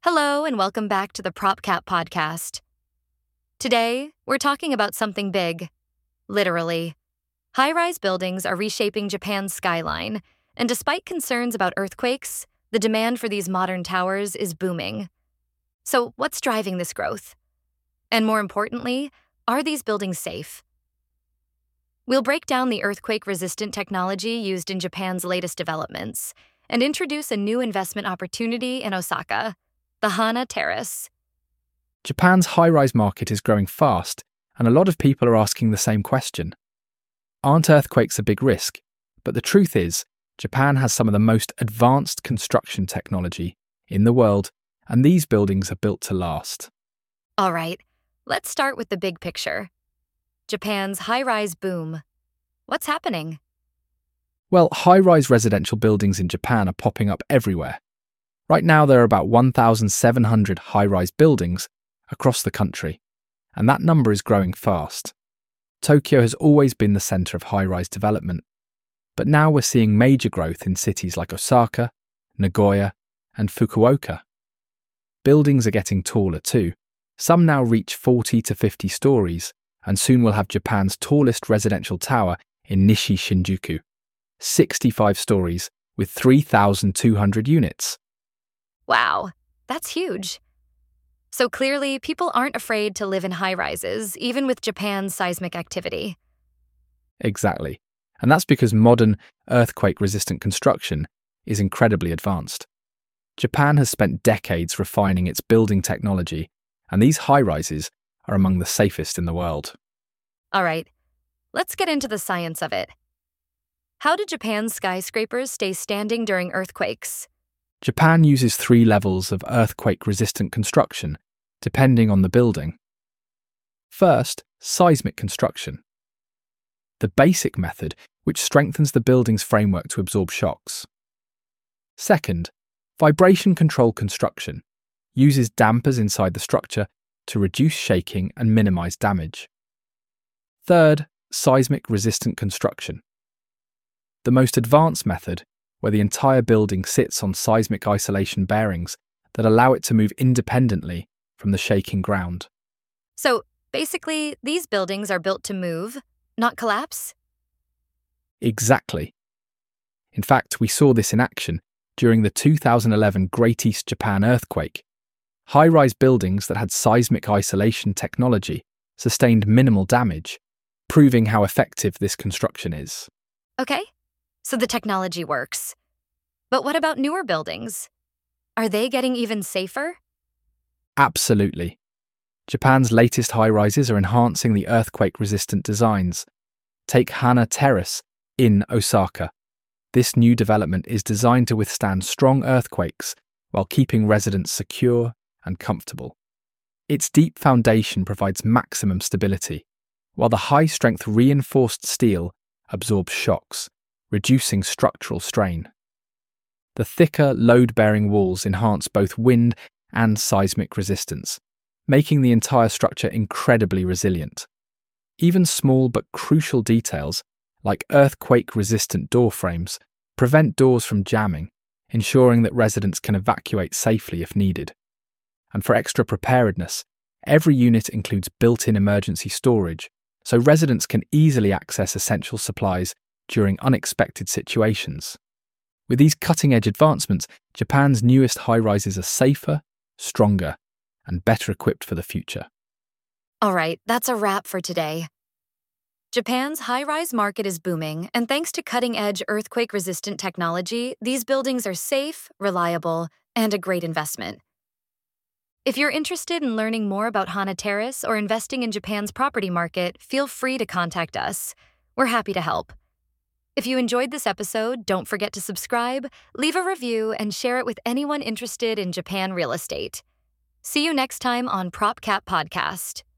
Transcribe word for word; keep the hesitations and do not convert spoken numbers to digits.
Hello, and welcome back to the PropCap podcast. Today, we're talking about something big. Literally. High-rise buildings are reshaping Japan's skyline, and despite concerns about earthquakes, the demand for these modern towers is booming. So, what's driving this growth? And more importantly, are these buildings safe? We'll break down the earthquake-resistant technology used in Japan's latest developments and introduce a new investment opportunity in Osaka, the Hana Terrace. Japan's high-rise market is growing fast, and a lot of people are asking the same question. Aren't earthquakes a big risk? But the truth is, Japan has some of the most advanced construction technology in the world, and these buildings are built to last. All right, let's start with the big picture. Japan's high-rise boom. What's happening? Well, high-rise residential buildings in Japan are popping up everywhere. Right now, there are about one thousand seven hundred high-rise buildings across the country, and that number is growing fast. Tokyo has always been the centre of high-rise development, but now we're seeing major growth in cities like Osaka, Nagoya, and Fukuoka. Buildings are getting taller too. Some now reach forty to fifty stories, and soon we'll have Japan's tallest residential tower in Nishi Shinjuku, sixty-five stories with three thousand two hundred units. Wow, that's huge. So clearly, people aren't afraid to live in high-rises, even with Japan's seismic activity. Exactly. And that's because modern, earthquake-resistant construction is incredibly advanced. Japan has spent decades refining its building technology, and these high-rises are among the safest in the world. All right, let's get into the science of it. How do Japan's skyscrapers stay standing during earthquakes? Japan uses three levels of earthquake-resistant construction, depending on the building. First, seismic construction. The basic method, which strengthens the building's framework to absorb shocks. Second, vibration control construction, uses dampers inside the structure to reduce shaking and minimize damage. Third, seismic-resistant construction. The most advanced method, where the entire building sits on seismic isolation bearings that allow it to move independently from the shaking ground. So, basically, these buildings are built to move, not collapse? Exactly. In fact, we saw this in action during the two thousand eleven Great East Japan earthquake. High-rise buildings that had seismic isolation technology sustained minimal damage, proving how effective this construction is. Okay, so the technology works. But what about newer buildings? Are they getting even safer? Absolutely. Japan's latest high-rises are enhancing the earthquake-resistant designs. Take Hana Terrace in Osaka. This new development is designed to withstand strong earthquakes while keeping residents secure and comfortable. Its deep foundation provides maximum stability, while the high-strength reinforced steel absorbs shocks, reducing structural strain. The thicker, load-bearing walls enhance both wind and seismic resistance, making the entire structure incredibly resilient. Even small but crucial details, like earthquake-resistant door frames, prevent doors from jamming, ensuring that residents can evacuate safely if needed. And for extra preparedness, every unit includes built-in emergency storage, so residents can easily access essential supplies during unexpected situations. With these cutting-edge advancements, Japan's newest high-rises are safer, stronger, and better equipped for the future. All right, that's a wrap for today. Japan's high-rise market is booming, and thanks to cutting-edge earthquake-resistant technology, these buildings are safe, reliable, and a great investment. If you're interested in learning more about Hana Terrace or investing in Japan's property market, feel free to contact us. We're happy to help. If you enjoyed this episode, don't forget to subscribe, leave a review, and share it with anyone interested in Japan real estate. See you next time on PropCap Podcast.